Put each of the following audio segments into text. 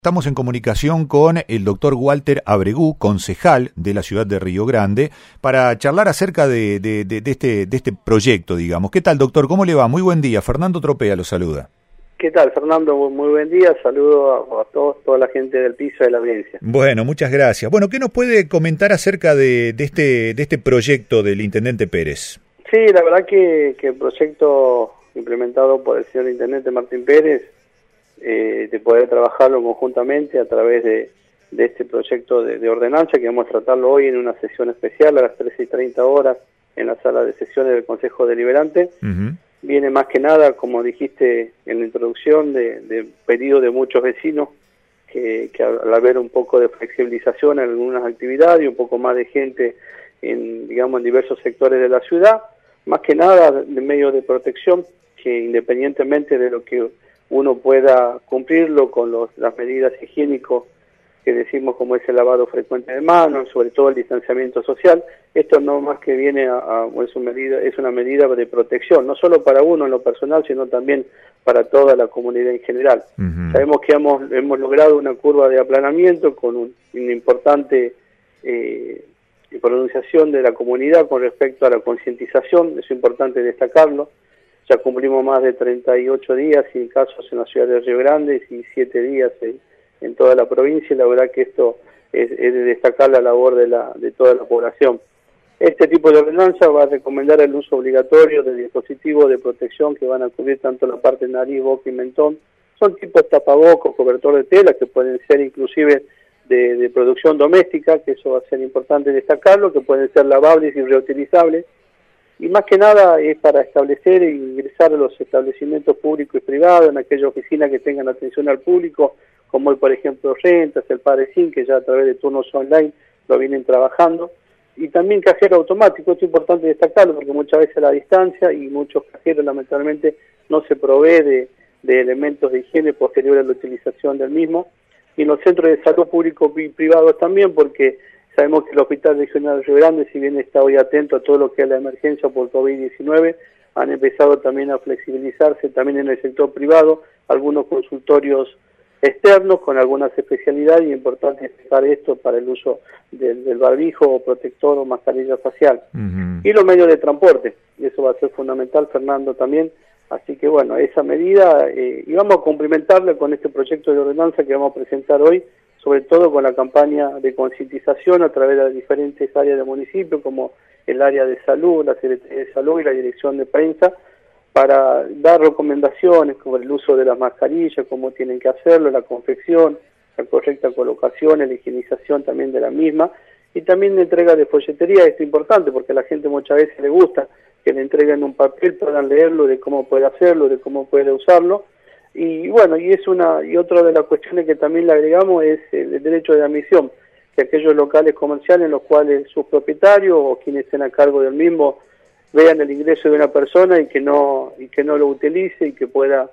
Estamos en comunicación con el doctor Walter Abregú, concejal de la ciudad de Río Grande, para charlar acerca de este proyecto, digamos. ¿Qué tal, doctor? ¿Cómo le va? Muy buen día. Fernando Tropea lo saluda. ¿Qué tal, Fernando? Muy buen día. Saludo a toda la gente del piso de la audiencia. Bueno, muchas gracias. Bueno, ¿qué nos puede comentar acerca de este proyecto del intendente Pérez? Sí, la verdad que el proyecto implementado por el señor intendente Martín Pérez, de poder trabajarlo conjuntamente a través de este proyecto de ordenanza, que vamos a tratarlo hoy en una sesión especial a las 13:30 horas en la sala de sesiones del Consejo Deliberante. Viene más que nada, como dijiste en la introducción, de pedido de muchos vecinos que al haber un poco de flexibilización en algunas actividades y un poco más de gente en diversos sectores de la ciudad, más que nada de medios de protección, que independientemente de lo que uno pueda cumplirlo con las medidas higiénicas que decimos, como es el lavado frecuente de manos, sobre todo el distanciamiento social. Esto no más que viene es una medida de protección, no solo para uno en lo personal, sino también para toda la comunidad en general. Sabemos que hemos logrado una curva de aplanamiento con una importante pronunciación de la comunidad con respecto a la concientización. Es importante destacarlo. Ya cumplimos más de 38 días sin casos en la ciudad de Río Grande y 7 días en toda la provincia, y la verdad que esto es de destacar la labor de toda la población. Este tipo de ordenanza va a recomendar el uso obligatorio de dispositivos de protección que van a cubrir tanto la parte nariz, boca y mentón. Son tipos tapabocas, cobertor de tela, que pueden ser inclusive de producción doméstica, que eso va a ser importante destacarlo, que pueden ser lavables y reutilizables. Y más que nada es para establecer e ingresar a los establecimientos públicos y privados, en aquellas oficinas que tengan atención al público, como hoy, por ejemplo, Rentas, el Padrecín, que ya a través de turnos online lo vienen trabajando. Y también cajero automático. Esto es importante destacarlo porque muchas veces a la distancia y muchos cajeros lamentablemente no se provee de elementos de higiene posterior a la utilización del mismo. Y en los centros de salud públicos y privados también, porque sabemos que el Hospital Regional de Río Grande, si bien está hoy atento a todo lo que es la emergencia por COVID-19, han empezado también a flexibilizarse también en el sector privado, algunos consultorios externos con algunas especialidades, y es importante destacar esto para el uso del barbijo o protector o mascarilla facial. Y los medios de transporte, y eso va a ser fundamental, Fernando, también. Así que bueno, esa medida, y vamos a complementarla con este proyecto de ordenanza que vamos a presentar hoy, sobre todo con la campaña de concientización a través de las diferentes áreas del municipio, como el área de salud, la Secretaría de Salud y la Dirección de Prensa, para dar recomendaciones sobre el uso de las mascarillas, cómo tienen que hacerlo, la confección, la correcta colocación, la higienización también de la misma, y también la entrega de folletería. Esto es importante porque a la gente muchas veces le gusta que le entreguen un papel, puedan leerlo, de cómo puede hacerlo, de cómo puede usarlo. Y bueno, y otra de las cuestiones que también le agregamos es el derecho de admisión, que aquellos locales comerciales en los cuales sus propietarios o quienes estén a cargo del mismo vean el ingreso de una persona y que no lo utilice y que pueda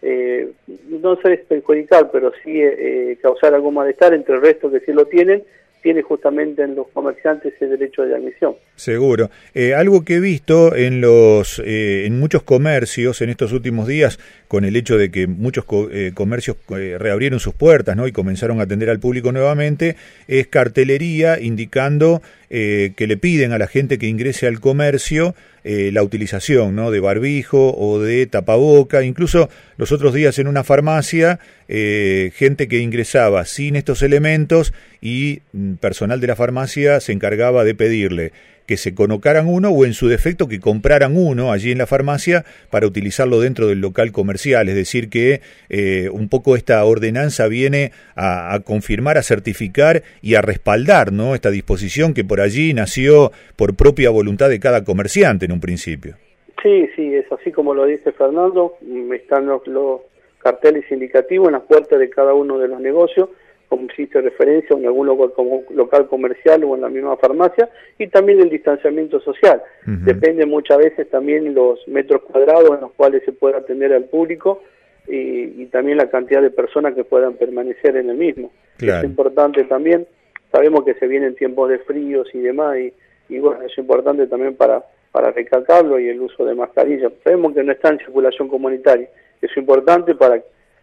no ser perjudicial, pero sí causar algún malestar entre el resto que sí lo tiene justamente en los comerciantes ese derecho de admisión. Seguro. Algo que he visto en muchos comercios en estos últimos días, con el hecho de que muchos comercios reabrieron sus puertas, ¿no?, y comenzaron a atender al público nuevamente, es cartelería indicando que le piden a la gente que ingrese al comercio la utilización, ¿no?, de barbijo o de tapaboca. Incluso los otros días en una farmacia, gente que ingresaba sin estos elementos y personal de la farmacia se encargaba de pedirle que se colocaran uno o en su defecto que compraran uno allí en la farmacia para utilizarlo dentro del local comercial. Es decir que un poco esta ordenanza viene a confirmar, a certificar y a respaldar, ¿no?, esta disposición que por allí nació por propia voluntad de cada comerciante en un principio. Sí, es así como lo dice Fernando. Están los carteles indicativos en las puertas de cada uno de los negocios, como hiciste referencia, en algún local comercial o en la misma farmacia, y también el distanciamiento social. Depende muchas veces también los metros cuadrados en los cuales se pueda atender al público y también la cantidad de personas que puedan permanecer en el mismo. Claro. Es importante también, sabemos que se vienen tiempos de fríos y demás, y bueno, es importante también para recalcarlo, y el uso de mascarilla. Sabemos que no está en circulación comunitaria, es importante para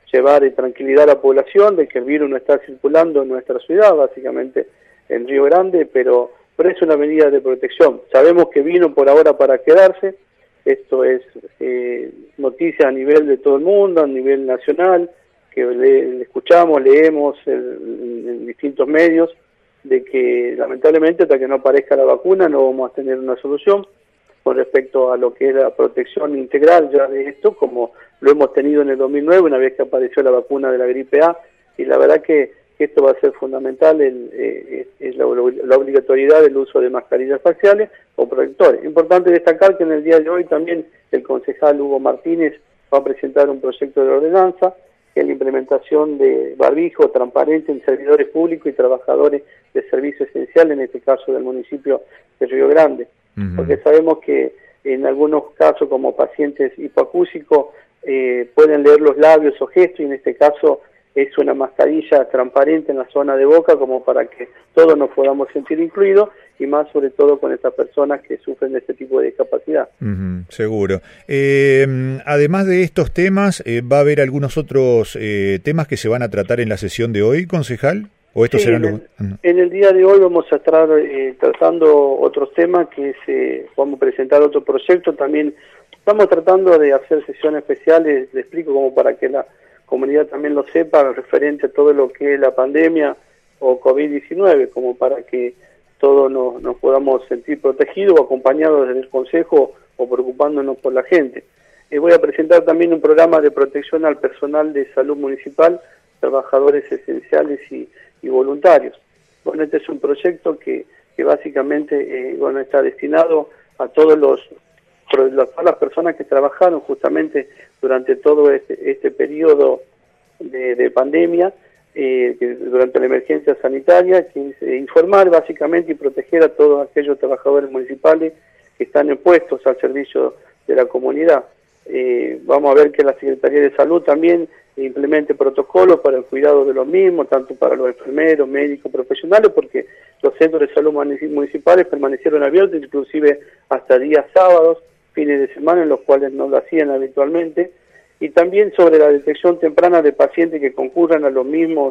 llevar tranquilidad a la población de que el virus no está circulando en nuestra ciudad, básicamente en Río Grande, pero es una medida de protección. Sabemos que vino por ahora para quedarse. Esto es noticia a nivel de todo el mundo, a nivel nacional, que le escuchamos, leemos en distintos medios, de que lamentablemente hasta que no aparezca la vacuna no vamos a tener una solución con respecto a lo que es la protección integral ya de esto, como lo hemos tenido en el 2009, una vez que apareció la vacuna de la gripe A, y la verdad que esto va a ser fundamental, es la obligatoriedad del uso de mascarillas faciales o protectores. Importante destacar que en el día de hoy también el concejal Hugo Martínez va a presentar un proyecto de ordenanza, que es la implementación de barbijo transparente en servidores públicos y trabajadores de servicio esencial, en este caso del municipio de Río Grande. Porque sabemos que en algunos casos, como pacientes hipoacúsicos, pueden leer los labios o gestos, y en este caso es una mascarilla transparente en la zona de boca, como para que todos nos podamos sentir incluidos, y más sobre todo con estas personas que sufren de este tipo de discapacidad. Seguro. Además de estos temas, ¿va a haber algunos otros temas que se van a tratar en la sesión de hoy, concejal? ¿O estos serán en el día de hoy vamos a estar tratando otros temas, que vamos a presentar otro proyecto. También estamos tratando de hacer sesiones especiales, le explico, como para que la comunidad también lo sepa, referente a todo lo que es la pandemia o COVID-19, como para que todos nos podamos sentir protegidos o acompañados desde el Consejo o preocupándonos por la gente. Voy a presentar también un programa de protección al personal de salud municipal, trabajadores esenciales y voluntarios. Bueno, este es un proyecto que básicamente está destinado a todas las personas que trabajaron justamente durante todo este periodo de pandemia, durante la emergencia sanitaria, que es informar básicamente y proteger a todos aquellos trabajadores municipales que están puestos al servicio de la comunidad. Vamos a ver que la Secretaría de Salud también implemente protocolos para el cuidado de los mismos, tanto para los enfermeros, médicos, profesionales, porque los centros de salud municipales permanecieron abiertos, inclusive hasta días sábados, fines de semana, en los cuales no lo hacían habitualmente. Y también sobre la detección temprana de pacientes que concurran a los mismos,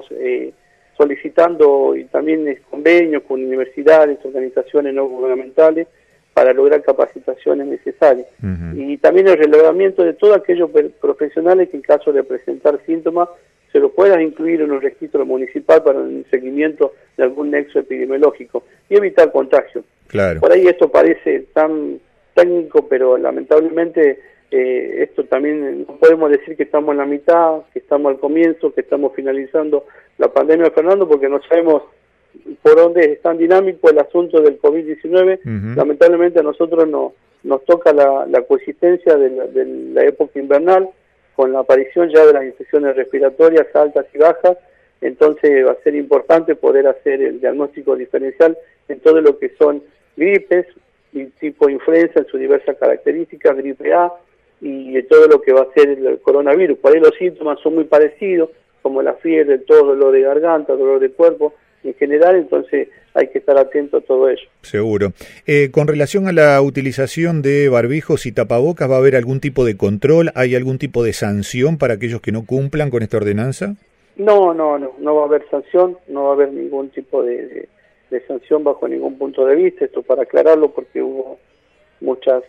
solicitando y también convenios con universidades, organizaciones no gubernamentales, para lograr capacitaciones necesarias. Y también el relevamiento de todos aquellos profesionales que en caso de presentar síntomas se lo puedan incluir en un registro municipal para el seguimiento de algún nexo epidemiológico y evitar contagio. Claro. Por ahí esto parece tan técnico, pero lamentablemente esto también no podemos decir que estamos en la mitad, que estamos al comienzo, que estamos finalizando la pandemia, Fernando, porque no sabemos por dónde es tan dinámico el asunto del COVID-19. Lamentablemente a nosotros nos toca la coexistencia de la época invernal, con la aparición ya de las infecciones respiratorias altas y bajas. Entonces va a ser importante poder hacer el diagnóstico diferencial en todo lo que son gripes y tipo influenza en sus diversas características, gripe A, y todo lo que va a ser el coronavirus. Por ahí los síntomas son muy parecidos, como la fiebre, todo, dolor de garganta, dolor de cuerpo en general, entonces hay que estar atento a todo ello. Seguro. Con relación a la utilización de barbijos y tapabocas, ¿va a haber algún tipo de control? ¿Hay algún tipo de sanción para aquellos que no cumplan con esta ordenanza? No va a haber sanción, no va a haber ningún tipo de sanción bajo ningún punto de vista. Esto para aclararlo, porque hubo muchas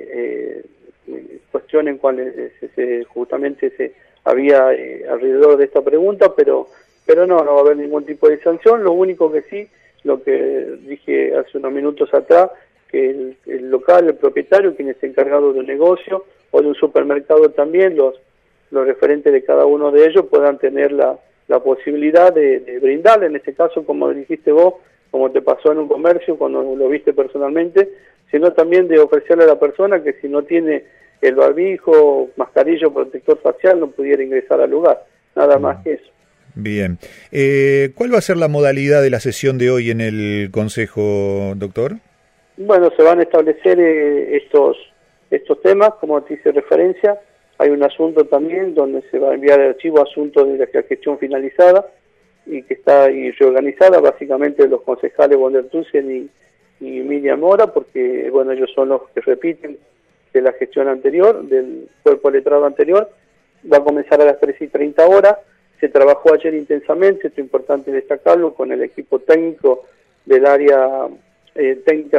cuestiones en cuales justamente se había alrededor de esta pregunta, pero no va a haber ningún tipo de sanción. Lo único que sí, lo que dije hace unos minutos atrás, que el local, el propietario, quien es encargado de un negocio o de un supermercado también, los referentes de cada uno de ellos puedan tener la posibilidad de brindarle, en este caso, como dijiste vos, como te pasó en un comercio cuando lo viste personalmente, sino también de ofrecerle a la persona que si no tiene el barbijo, mascarilla o protector facial no pudiera ingresar al lugar, nada más que eso. Bien. ¿Cuál va a ser la modalidad de la sesión de hoy en el Consejo, doctor? Bueno, se van a establecer estos temas, como te hice referencia. Hay un asunto también donde se va a enviar el archivo asunto de la gestión finalizada y que está reorganizada, básicamente los concejales Wonder Tusen y Miriam Mora, porque bueno, ellos son los que repiten de la gestión anterior, del cuerpo letrado anterior, va a comenzar a las 13:30. Se trabajó ayer intensamente, esto es importante destacarlo, con el equipo técnico del área técnica,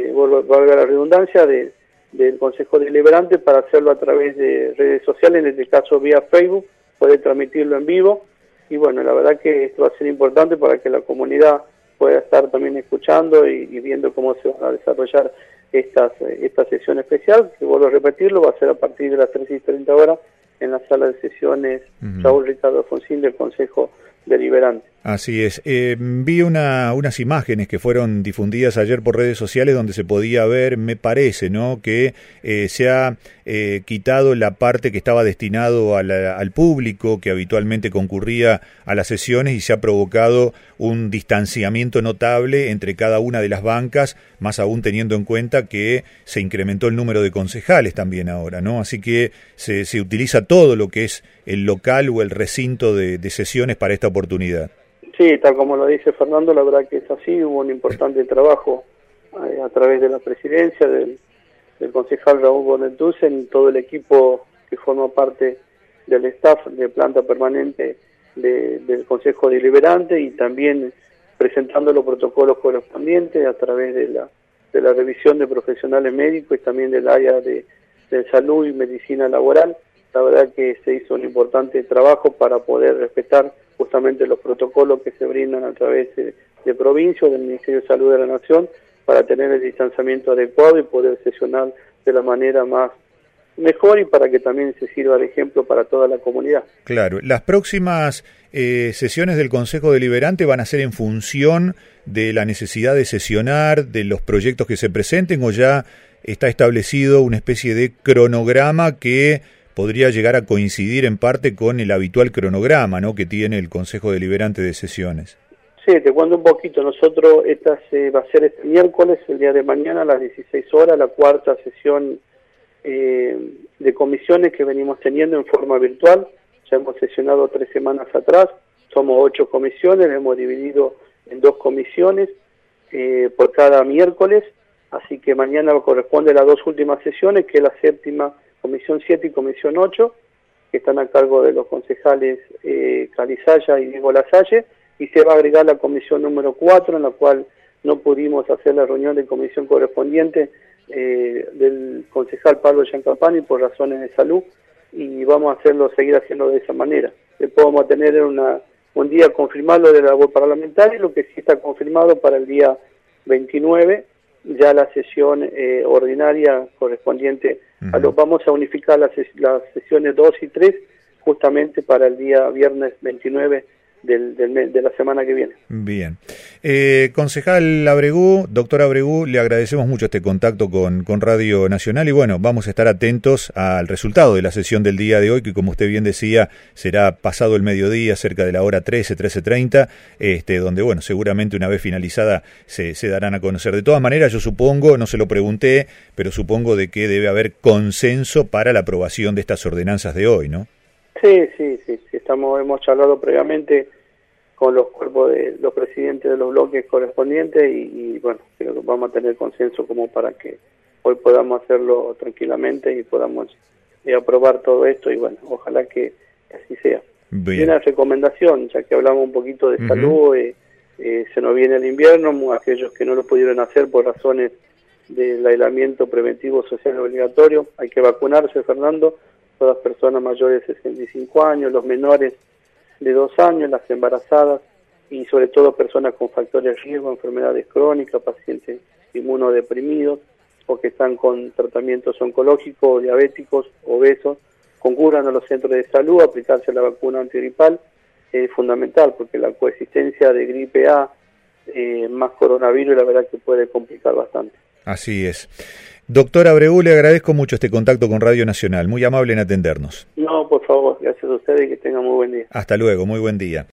valga la redundancia, del Consejo Deliberante, para hacerlo a través de redes sociales, en este caso vía Facebook, poder transmitirlo en vivo. Y bueno, la verdad que esto va a ser importante para que la comunidad pueda estar también escuchando y viendo cómo se va a desarrollar esta sesión especial, que vuelvo a repetirlo, va a ser a partir de las 13:30 en la sala de sesiones Raúl Ricardo Alfonsín del Consejo Deliberante. Así es. Vi unas imágenes que fueron difundidas ayer por redes sociales donde se podía ver, me parece, ¿no?, que se ha quitado la parte que estaba destinado al público que habitualmente concurría a las sesiones, y se ha provocado un distanciamiento notable entre cada una de las bancas, más aún teniendo en cuenta que se incrementó el número de concejales también ahora, ¿no? Así que se utiliza todo lo que es el local o el recinto de sesiones para esta oportunidad. Sí, tal como lo dice Fernando, la verdad que es así. Hubo un importante trabajo a través de la presidencia del concejal Raúl Bonentusen y todo el equipo que forma parte del staff de planta permanente del Consejo Deliberante, y también presentando los protocolos correspondientes a través de la revisión de profesionales médicos y también del área de salud y medicina laboral. La verdad que se hizo un importante trabajo para poder respetar justamente los protocolos que se brindan a través de provincia o del Ministerio de Salud de la Nación, para tener el distanciamiento adecuado y poder sesionar de la manera mejor, y para que también se sirva de ejemplo para toda la comunidad. Claro, las próximas sesiones del Consejo Deliberante van a ser en función de la necesidad de sesionar, de los proyectos que se presenten, o ya está establecido una especie de cronograma que podría llegar a coincidir en parte con el habitual cronograma, ¿no?, que tiene el Consejo Deliberante de sesiones. Sí, te cuento un poquito. Nosotros, va a ser este miércoles, el día de mañana, a las 16 la cuarta sesión de comisiones que venimos teniendo en forma virtual. Ya hemos sesionado 3 semanas atrás, somos 8 comisiones, hemos dividido en 2 comisiones por cada miércoles, así que mañana corresponde a las 2 últimas sesiones, que es la séptima, Comisión 7 y Comisión 8, que están a cargo de los concejales Calizaya y Diego Lasalle, y se va a agregar la comisión número 4, en la cual no pudimos hacer la reunión de comisión correspondiente del concejal Pablo Giancampani por razones de salud, y vamos a seguir haciendo de esa manera. Después vamos a tener un día confirmado de la labor parlamentaria, lo que sí está confirmado para el día 29, ya la sesión ordinaria correspondiente. Vamos a unificar las sesiones 2 y 3 justamente para el día viernes 29 de la semana que viene. Bien. Concejal Abregú, doctor Abregú, le agradecemos mucho este contacto con Radio Nacional, y bueno, vamos a estar atentos al resultado de la sesión del día de hoy, que como usted bien decía, será pasado el mediodía, cerca de la hora 13:30, donde bueno, seguramente una vez finalizada se darán a conocer. De todas maneras, yo supongo, no se lo pregunté, pero supongo de que debe haber consenso para la aprobación de estas ordenanzas de hoy, ¿no? Sí, hemos charlado previamente con los cuerpos de los presidentes de los bloques correspondientes y bueno, creo que vamos a tener consenso como para que hoy podamos hacerlo tranquilamente y podamos aprobar todo esto, y bueno, ojalá que así sea. Bien. Y una recomendación, ya que hablamos un poquito de salud, se nos viene el invierno, aquellos que no lo pudieron hacer por razones del aislamiento preventivo social obligatorio, hay que vacunarse, Fernando. Todas las personas mayores de 65 años, los menores de 2 años, las embarazadas y sobre todo personas con factores de riesgo, enfermedades crónicas, pacientes inmunodeprimidos o que están con tratamientos oncológicos, diabéticos, obesos, concurran a los centros de salud. Aplicarse la vacuna antigripal es fundamental, porque la coexistencia de gripe A más coronavirus, la verdad que puede complicar bastante. Así es. Doctor Abregú, le agradezco mucho este contacto con Radio Nacional, muy amable en atendernos. No, por favor, gracias a ustedes y que tengan muy buen día. Hasta luego, muy buen día.